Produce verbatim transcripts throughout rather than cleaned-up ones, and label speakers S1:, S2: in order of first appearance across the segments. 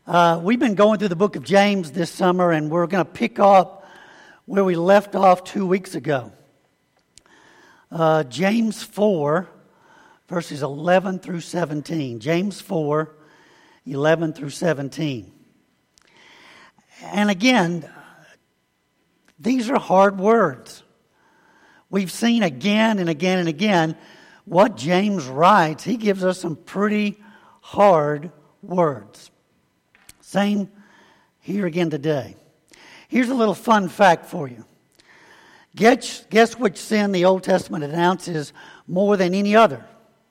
S1: Uh, we've been going through the book of James this summer, and we're going to pick up where we left off two weeks ago. Uh, James four, verses eleven through seventeen. James four, eleven through seventeen. And again, these are hard words. We've seen again and again and again what James writes. He gives us some pretty hard words. Same here again today. Here's a little fun fact for you. Guess, guess which sin the Old Testament announces more than any other?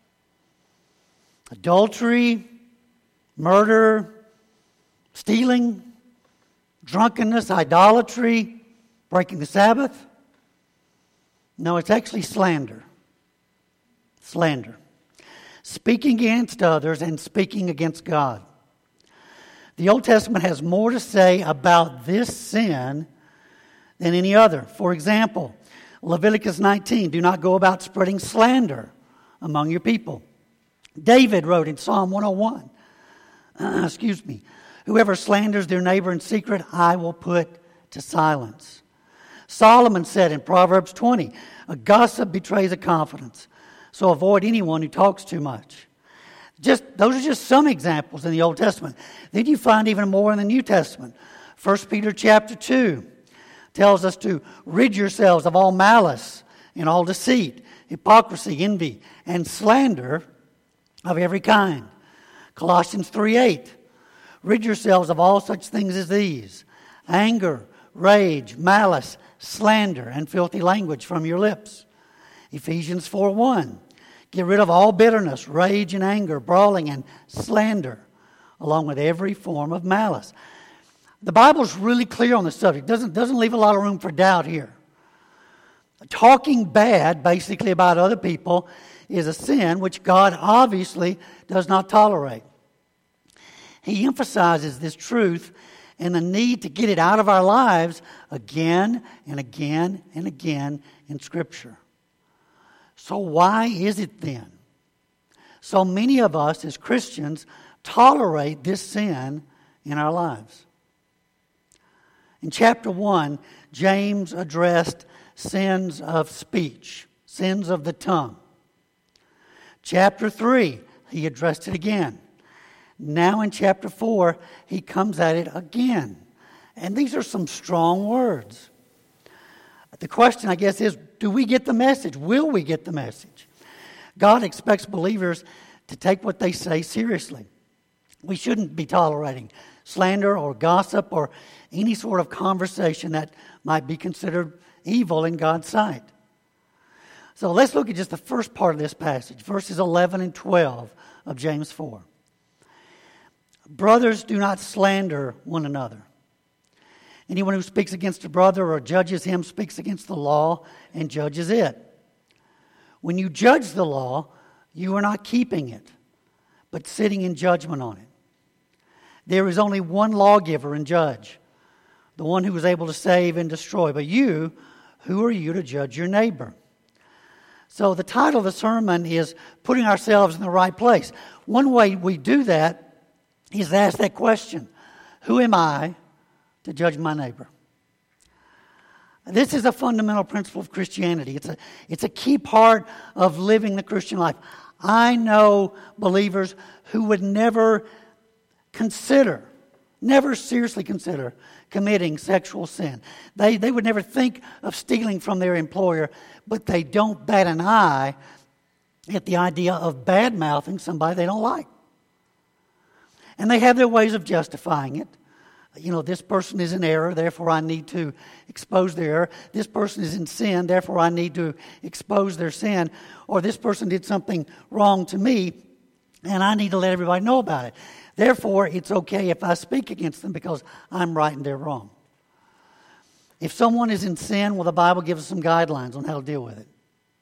S1: Adultery, murder, stealing, drunkenness, idolatry, breaking the Sabbath? No, it's actually slander. Slander. Speaking against others and speaking against God. The Old Testament has more to say about this sin than any other. For example, Leviticus nineteen, do not go about spreading slander among your people. David wrote in Psalm one oh one, uh, excuse me, whoever slanders their neighbor in secret, I will put to silence. Solomon said in Proverbs twenty, a gossip betrays a confidence, so avoid anyone who talks too much. Just those are just some examples in the Old Testament. Then you find even more in the New Testament. First Peter chapter two tells us to rid yourselves of all malice and all deceit, hypocrisy, envy, and slander of every kind. Colossians three eight, rid yourselves of all such things as these: anger, rage, malice, slander, and filthy language from your lips. Ephesians four one, get rid of all bitterness, rage and anger, brawling and slander, along with every form of malice. The Bible's really clear on the subject. Doesn't, doesn't leave a lot of room for doubt here. Talking bad, basically, about other people is a sin which God obviously does not tolerate. He emphasizes this truth and the need to get it out of our lives again and again and again in Scripture. So why is it then so many of us as Christians tolerate this sin in our lives? In chapter one, James addressed sins of speech, sins of the tongue. Chapter three, he addressed it again. Now in chapter four, he comes at it again. And these are some strong words. The question, I guess, is, do we get the message? Will we get the message? God expects believers to take what they say seriously. We shouldn't be tolerating slander or gossip or any sort of conversation that might be considered evil in God's sight. So let's look at just the first part of this passage, verses eleven and twelve of James four. Brothers, do not slander one another. Anyone who speaks against a brother or judges him speaks against the law and judges it. When you judge the law, you are not keeping it, but sitting in judgment on it. There is only one lawgiver and judge, the one who is able to save and destroy. But you, who are you to judge your neighbor? So the title of the sermon is Putting Ourselves in the Right Place. One way we do that is to ask that question: who am I to judge my neighbor? This is a fundamental principle of Christianity. It's a, it's a key part of living the Christian life. I know believers who would never consider, never seriously consider committing sexual sin. They, they would never think of stealing from their employer, but they don't bat an eye at the idea of bad-mouthing somebody they don't like. And they have their ways of justifying it. You know, this person is in error, therefore I need to expose their error. This person is in sin, therefore I need to expose their sin. Or this person did something wrong to me, and I need to let everybody know about it. Therefore, it's okay if I speak against them because I'm right and they're wrong. If someone is in sin, well, the Bible gives us some guidelines on how to deal with it.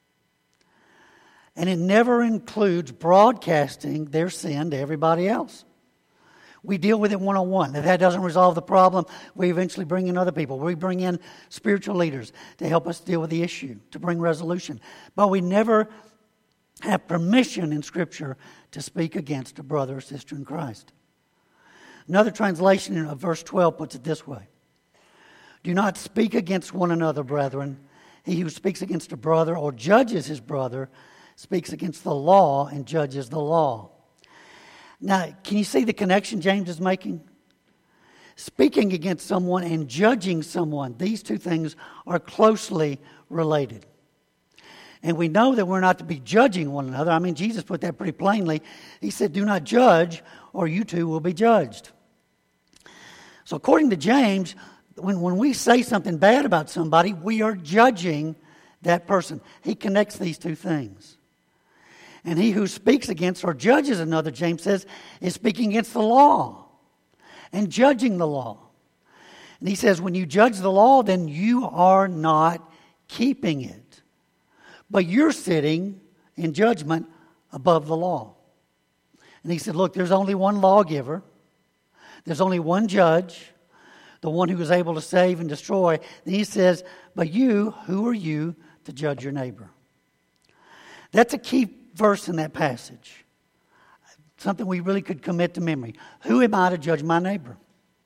S1: And it never includes broadcasting their sin to everybody else. We deal with it one-on-one. If that doesn't resolve the problem, we eventually bring in other people. We bring in spiritual leaders to help us deal with the issue, to bring resolution. But we never have permission in Scripture to speak against a brother or sister in Christ. Another translation of verse twelve puts it this way. Do not speak against one another, brethren. He who speaks against a brother or judges his brother speaks against the law and judges the law. Now, can you see the connection James is making? Speaking against someone and judging someone, these two things are closely related. And we know that we're not to be judging one another. I mean, Jesus put that pretty plainly. He said, do not judge, or you too will be judged. So according to James, when, when we say something bad about somebody, we are judging that person. He connects these two things. And he who speaks against or judges another, James says, is speaking against the law and judging the law. And he says, when you judge the law, then you are not keeping it. But you're sitting in judgment above the law. And he said, look, there's only one lawgiver. There's only one judge, the one who is able to save and destroy. And he says, but you, who are you to judge your neighbor? That's a key verse in that passage. Something we really could commit to memory. Who am I to judge my neighbor?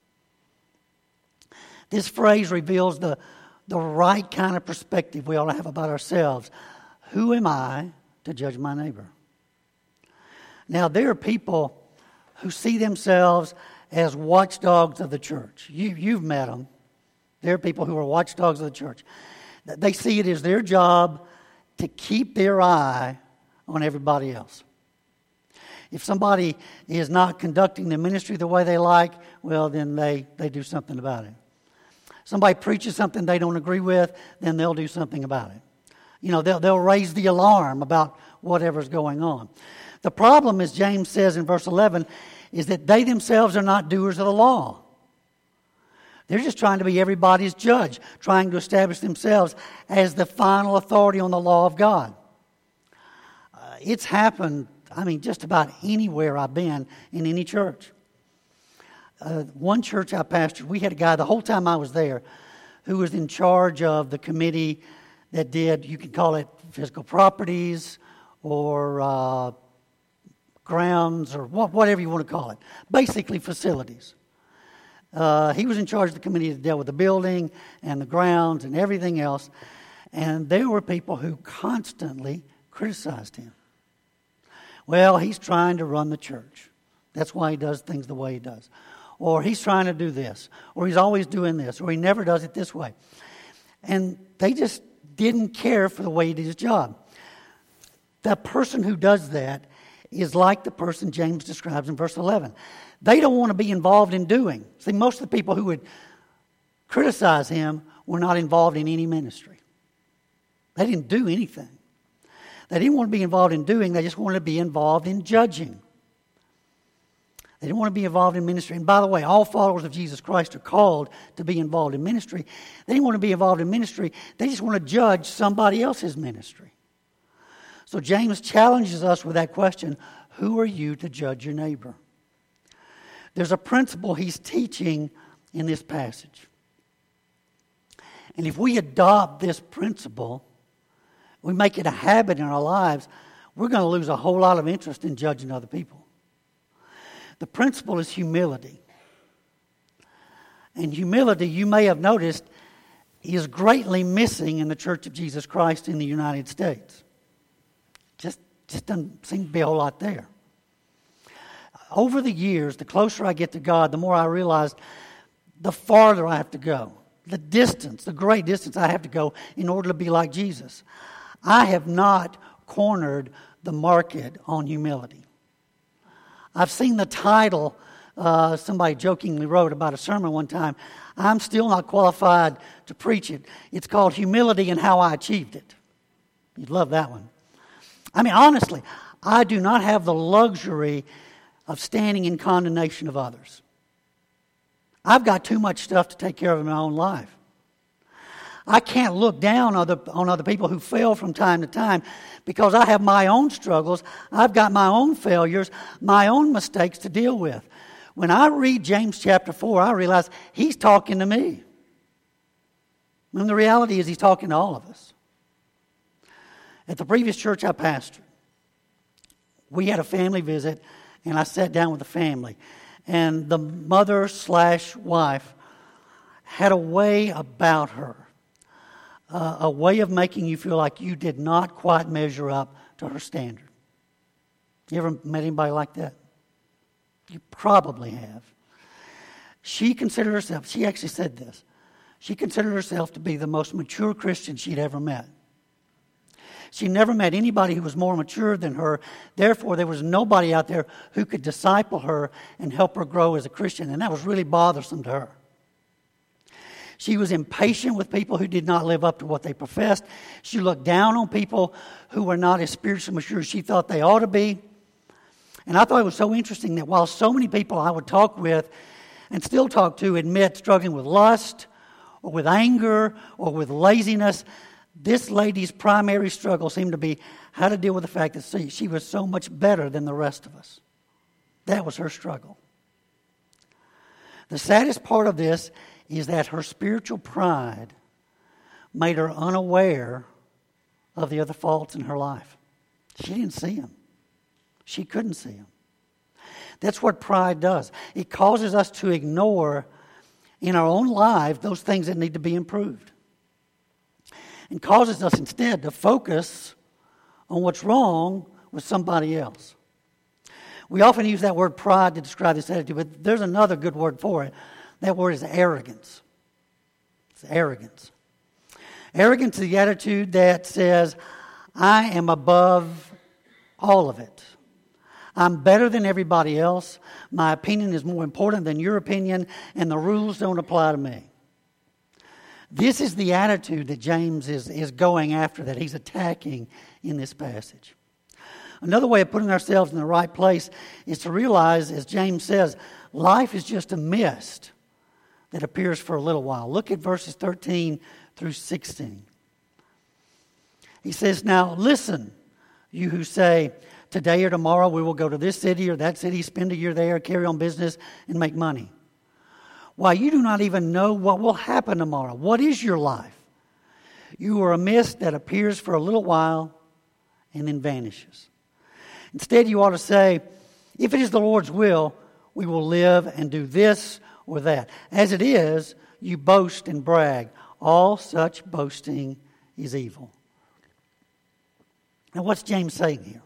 S1: This phrase reveals the, the right kind of perspective we ought to have about ourselves. Who am I to judge my neighbor? Now, there are people who see themselves as watchdogs of the church. You, you've met them. There are people who are watchdogs of the church. They see it as their job to keep their eye on everybody else. If somebody is not conducting the ministry the way they like, well, then they, they do something about it. Somebody preaches something they don't agree with, then they'll do something about it. You know, they'll, they'll raise the alarm about whatever's going on. The problem, as James says in verse eleven, is that they themselves are not doers of the law. They're just trying to be everybody's judge, trying to establish themselves as the final authority on the law of God. Uh, it's happened, I mean, just about anywhere I've been in any church. Uh, one church I pastored, we had a guy the whole time I was there who was in charge of the committee that did, you can call it physical properties or uh, grounds or wh- whatever you want to call it. Basically facilities. Uh, he was in charge of the committee that dealt with the building and the grounds and everything else. And there were people who constantly criticized him. Well, he's trying to run the church. That's why he does things the way he does. Or he's trying to do this. Or he's always doing this. Or he never does it this way. And they just didn't care for the way he did his job. The person who does that is like the person James describes in verse eleven. They don't want to be involved in doing. See, most of the people who would criticize him were not involved in any ministry. They didn't do anything. They didn't want to be involved in doing. They just wanted to be involved in judging. They didn't want to be involved in ministry. And by the way, all followers of Jesus Christ are called to be involved in ministry. They didn't want to be involved in ministry. They just want to judge somebody else's ministry. So James challenges us with that question, who are you to judge your neighbor? There's a principle he's teaching in this passage. And if we adopt this principle, we make it a habit in our lives, we're going to lose a whole lot of interest in judging other people. The principle is humility. And humility, you may have noticed, is greatly missing in the Church of Jesus Christ in the United States. Just, just doesn't seem to be a whole lot there. Over the years, the closer I get to God, the more I realize the farther I have to go. The distance, the great distance I have to go in order to be like Jesus. I have not cornered the market on humility. I've seen the title, uh, somebody jokingly wrote about a sermon one time. I'm still not qualified to preach it. It's called Humility and How I Achieved It. You'd love that one. I mean, honestly, I do not have the luxury of standing in condemnation of others. I've got too much stuff to take care of in my own life. I can't look down on other, on other people who fail from time to time because I have my own struggles. I've got my own failures, my own mistakes to deal with. When I read James chapter four, I realize he's talking to me. And the reality is he's talking to all of us. At the previous church I pastored, we had a family visit, and I sat down with the family. And the mother slash wife had a way about her, uh, a way of making you feel like you did not quite measure up to her standard. You ever met anybody like that? You probably have. She considered herself, she actually said this, she considered herself to be the most mature Christian she'd ever met. She never met anybody who was more mature than her. Therefore, there was nobody out there who could disciple her and help her grow as a Christian. And that was really bothersome to her. She was impatient with people who did not live up to what they professed. She looked down on people who were not as spiritually mature as she thought they ought to be. And I thought it was so interesting that while so many people I would talk with and still talk to admit struggling with lust or with anger or with laziness, this lady's primary struggle seemed to be how to deal with the fact that she, she was so much better than the rest of us. That was her struggle. The saddest part of this is that her spiritual pride made her unaware of the other faults in her life. She didn't see them. She couldn't see them. That's what pride does. It causes us to ignore in our own lives those things that need to be improved. And causes us instead to focus on what's wrong with somebody else. We often use that word pride to describe this attitude, but there's another good word for it. That word is arrogance. It's arrogance. Arrogance is the attitude that says, I am above all of it. I'm better than everybody else. My opinion is more important than your opinion, and the rules don't apply to me. This is the attitude that James is, is going after, that he's attacking in this passage. Another way of putting ourselves in the right place is to realize, as James says, life is just a mist that appears for a little while. Look at verses thirteen through sixteen. He says, now listen, you who say, today or tomorrow we will go to this city or that city, spend a year there, carry on business, and make money. Why, you do not even know what will happen tomorrow. What is your life? You are a mist that appears for a little while and then vanishes. Instead, you ought to say, if it is the Lord's will, we will live and do this or that. As it is, you boast and brag. All such boasting is evil. Now, what's James saying here?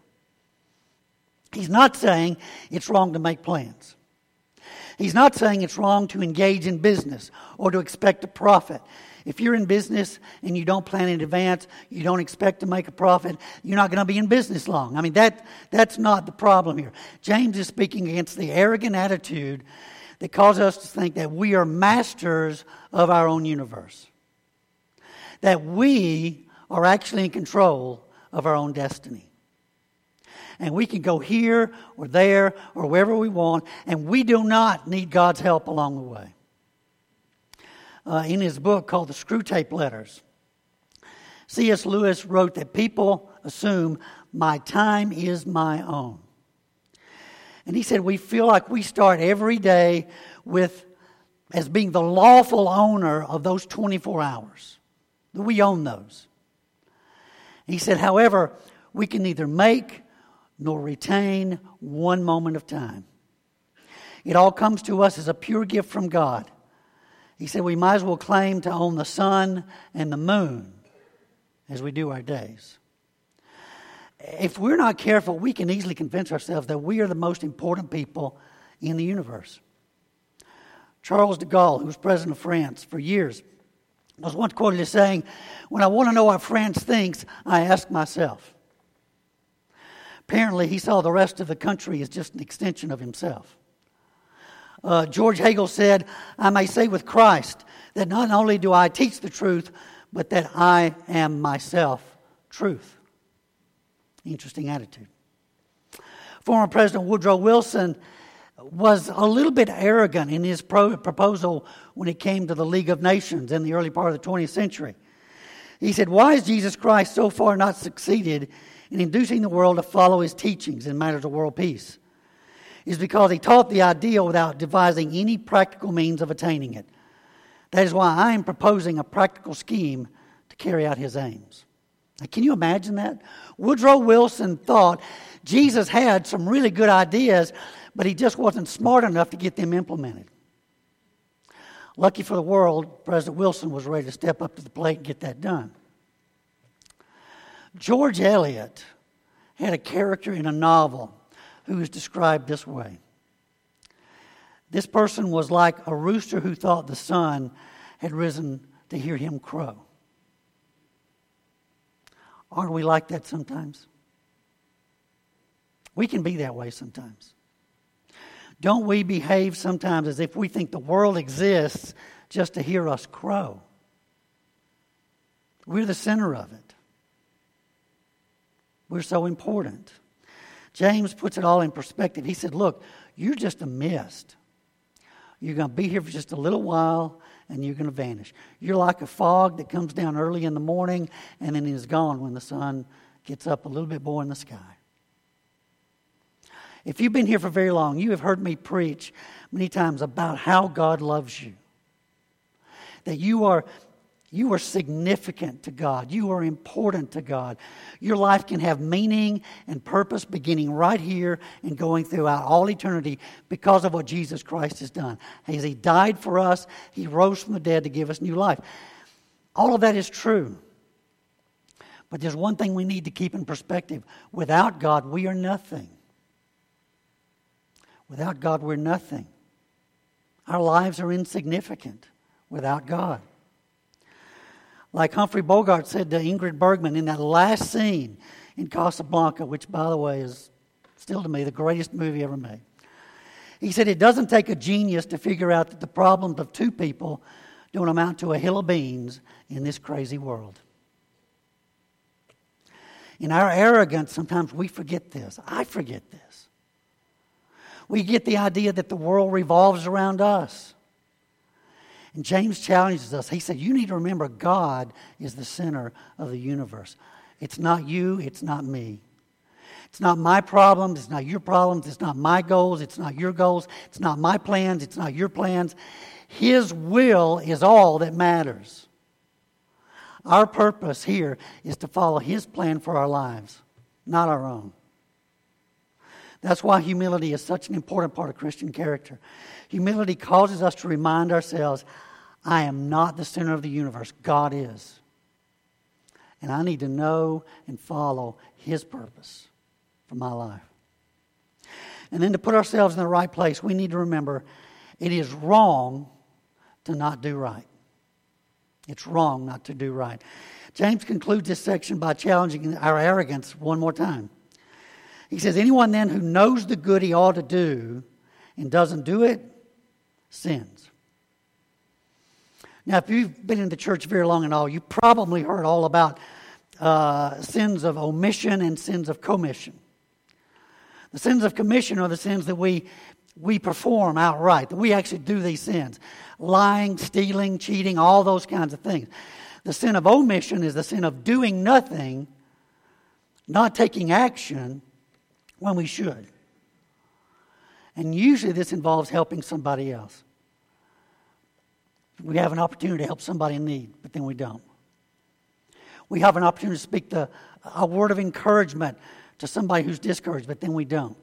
S1: He's not saying it's wrong to make plans. He's not saying it's wrong to engage in business or to expect a profit. If you're in business and you don't plan in advance, you don't expect to make a profit, you're not going to be in business long. I mean, that that's not the problem here. James is speaking against the arrogant attitude that causes us to think that we are masters of our own universe. That we are actually in control of our own destiny. And we can go here or there or wherever we want, and we do not need God's help along the way. Uh, in his book called The Screwtape Letters, C S Lewis wrote that people assume my time is my own. And he said we feel like we start every day with as being the lawful owner of those twenty-four hours. That we own those. He said, however, we can neither make nor retain one moment of time. It all comes to us as a pure gift from God. He said we might as well claim to own the sun and the moon as we do our days. If we're not careful, we can easily convince ourselves that we are the most important people in the universe. Charles de Gaulle, who was president of France for years, was once quoted as saying, when I want to know what France thinks, I ask myself. Apparently, he saw the rest of the country as just an extension of himself. Uh, George Hegel said, I may say with Christ that not only do I teach the truth, but that I am myself truth. Interesting attitude. Former President Woodrow Wilson was a little bit arrogant in his pro- proposal when it came to the League of Nations in the early part of the twentieth century. He said, why has Jesus Christ so far not succeeded in inducing the world to follow his teachings in matters of world peace? It's because he taught the ideal without devising any practical means of attaining it. That is why I am proposing a practical scheme to carry out his aims. Now, can you imagine that? Woodrow Wilson thought Jesus had some really good ideas, but he just wasn't smart enough to get them implemented. Lucky for the world, President Wilson was ready to step up to the plate and get that done. George Eliot had a character in a novel who is described this way. This person was like a rooster who thought the sun had risen to hear him crow. Aren't we like that sometimes? We can be that way sometimes. Don't we behave sometimes as if we think the world exists just to hear us crow? We're the center of it. We're so important. James puts it all in perspective. He said, look, you're just a mist. You're going to be here for just a little while, and you're going to vanish. You're like a fog that comes down early in the morning and then is gone when the sun gets up a little bit more in the sky. If you've been here for very long, you have heard me preach many times about how God loves you. That you are, you are significant to God. You are important to God. Your life can have meaning and purpose beginning right here and going throughout all eternity because of what Jesus Christ has done. As He died for us, He rose from the dead to give us new life. All of that is true. But there's one thing we need to keep in perspective. Without God, we are nothing. Without God, we're nothing. Our lives are insignificant without God. Like Humphrey Bogart said to Ingrid Bergman in that last scene in Casablanca, which, by the way, is still to me the greatest movie ever made. He said, it doesn't take a genius to figure out that the problems of two people don't amount to a hill of beans in this crazy world. In our arrogance, sometimes we forget this. I forget this. We get the idea that the world revolves around us. And James challenges us. He said, you need to remember God is the center of the universe. It's not you, it's not me. It's not my problems, it's not your problems, it's not my goals, it's not your goals, it's not my plans, it's not your plans. His will is all that matters. Our purpose here is to follow His plan for our lives, not our own. That's why humility is such an important part of Christian character. Humility causes us to remind ourselves, I am not the center of the universe. God is. And I need to know and follow His purpose for my life. And then to put ourselves in the right place, we need to remember it is wrong to not do right. It's wrong not to do right. James concludes this section by challenging our arrogance one more time. He says, anyone then who knows the good he ought to do and doesn't do it, sins. Now, if you've been in the church very long and all, you probably heard all about uh, sins of omission and sins of commission. The sins of commission are the sins that we, we perform outright, that we actually do these sins. Lying, stealing, cheating, all those kinds of things. The sin of omission is the sin of doing nothing, not taking action, when we should. And usually this involves helping somebody else. We have an opportunity to help somebody in need, but then we don't. We have an opportunity to speak the, a word of encouragement to somebody who's discouraged, but then we don't.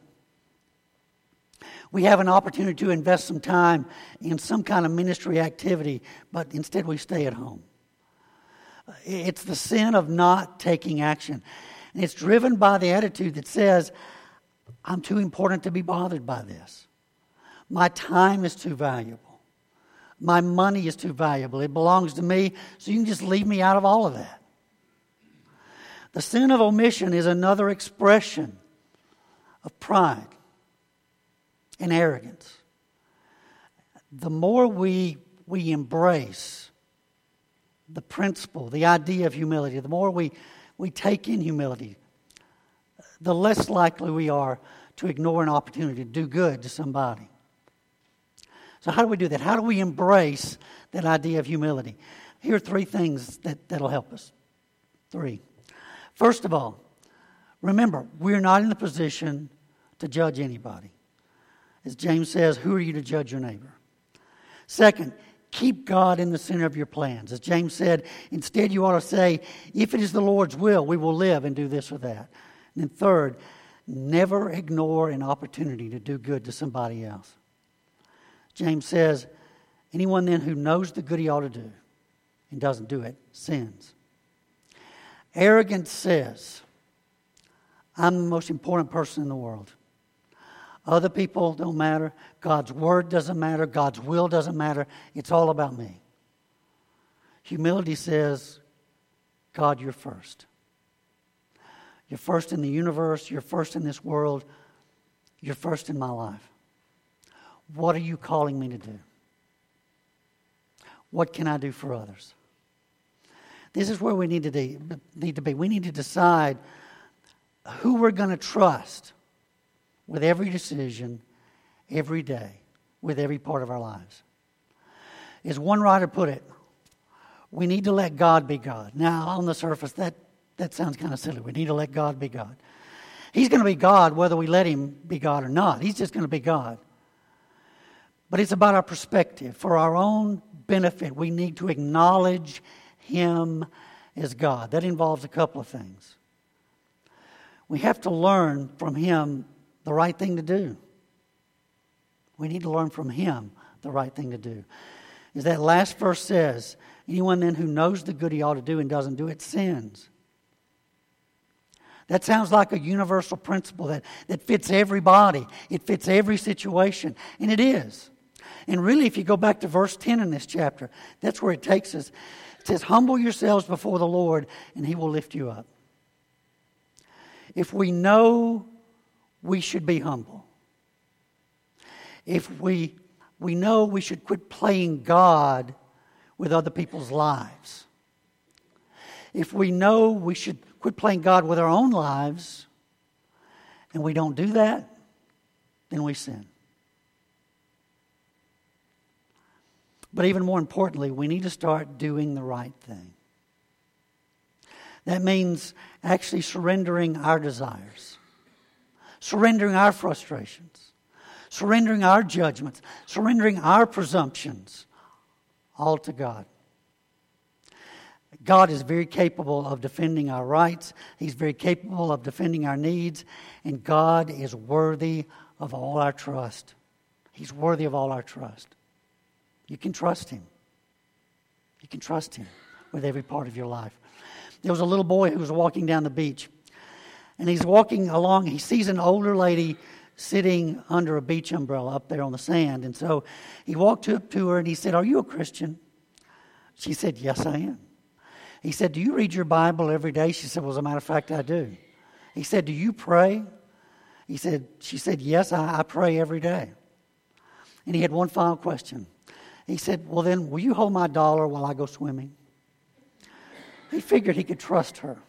S1: We have an opportunity to invest some time in some kind of ministry activity, but instead we stay at home. It's the sin of not taking action. And it's driven by the attitude that says, I'm too important to be bothered by this. My time is too valuable. My money is too valuable. It belongs to me, so you can just leave me out of all of that. The sin of omission is another expression of pride and arrogance. The more we, we embrace the principle, the idea of humility, the more we, we take in humility, the less likely we are to ignore an opportunity to do good to somebody. So how do we do that? How do we embrace that idea of humility? Here are three things that, that'll help us. Three. First of all, remember, we're not in the position to judge anybody. As James says, who are you to judge your neighbor? Second, keep God in the center of your plans. As James said, instead you ought to say, if it is the Lord's will, we will live and do this or that. And then third, Never ignore an opportunity to do good to somebody else. James says, anyone then who knows the good he ought to do and doesn't do it, sins. Arrogance says, I'm the most important person in the world. Other people don't matter. God's word doesn't matter. God's will doesn't matter. It's all about me. Humility says, God, you're first. You're first in the universe. You're first in this world. You're first in my life. What are you calling me to do? What can I do for others? This is where we need to be. Need to be. We need to decide who we're going to trust with every decision, every day, with every part of our lives. As one writer put it, we need to let God be God. Now, on the surface, that, that sounds kind of silly. We need to let God be God. He's going to be God whether we let Him be God or not. He's just going to be God. But it's about our perspective. For our own benefit, we need to acknowledge Him as God. That involves a couple of things. We have to learn from Him the right thing to do. We need to learn from Him the right thing to do. As that last verse says, anyone then who knows the good he ought to do and doesn't do it sins. That sounds like a universal principle that, that fits everybody. It fits every situation. And it is. And really, if you go back to verse ten in this chapter, that's where it takes us. It says, humble yourselves before the Lord, and He will lift you up. If we know we should be humble, if we, we know we should quit playing God with other people's lives, if we know we should quit playing God with our own lives, and we don't do that, then we sin. But even more importantly, we need to start doing the right thing. That means actually surrendering our desires, surrendering our frustrations, surrendering our judgments, surrendering our presumptions, all to God. God is very capable of defending our rights. He's very capable of defending our needs. And God is worthy of all our trust. He's worthy of all our trust. You can trust Him. You can trust Him with every part of your life. There was a little boy who was walking down the beach. And he's walking along. He sees an older lady sitting under a beach umbrella up there on the sand. And so he walked up to her and he said, "Are you a Christian?" She said, "Yes, I am." He said, "Do you read your Bible every day?" She said, "Well, as a matter of fact, I do." He said, "Do you pray?" He said, she said, "Yes, I, I pray every day." And he had one final question. He said, "Well then, will you hold my dollar while I go swimming?" He figured he could trust her.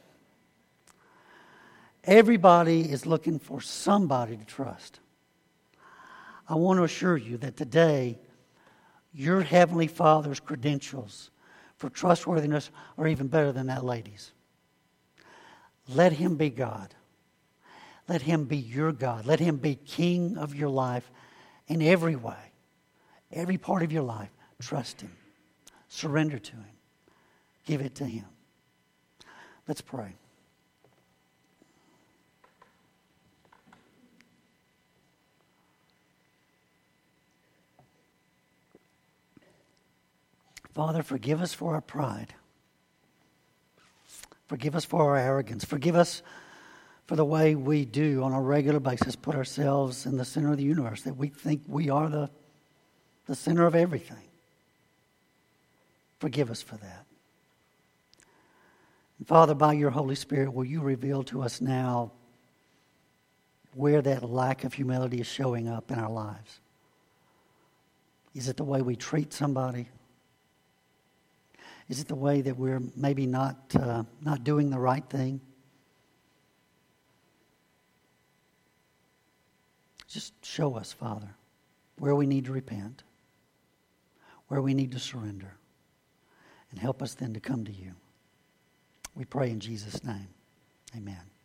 S1: Everybody is looking for somebody to trust. I want to assure you that today, your Heavenly Father's credentials for trustworthiness are even better than that lady's. Let Him be God. Let Him be your God. Let Him be King of your life in every way. Every part of your life. Trust Him. Surrender to Him. Give it to Him. Let's pray. Father, forgive us for our pride. Forgive us for our arrogance. Forgive us for the way we do on a regular basis put ourselves in the center of the universe, that we think we are the, the center of everything. Forgive us for that. And Father, by your Holy Spirit, will you reveal to us now where that lack of humility is showing up in our lives? Is it the way we treat somebody? Is it the way that we're maybe not uh, not doing the right thing? Just show us, Father, where we need to repent, where we need to surrender, and help us then to come to you. We pray in Jesus' name. Amen.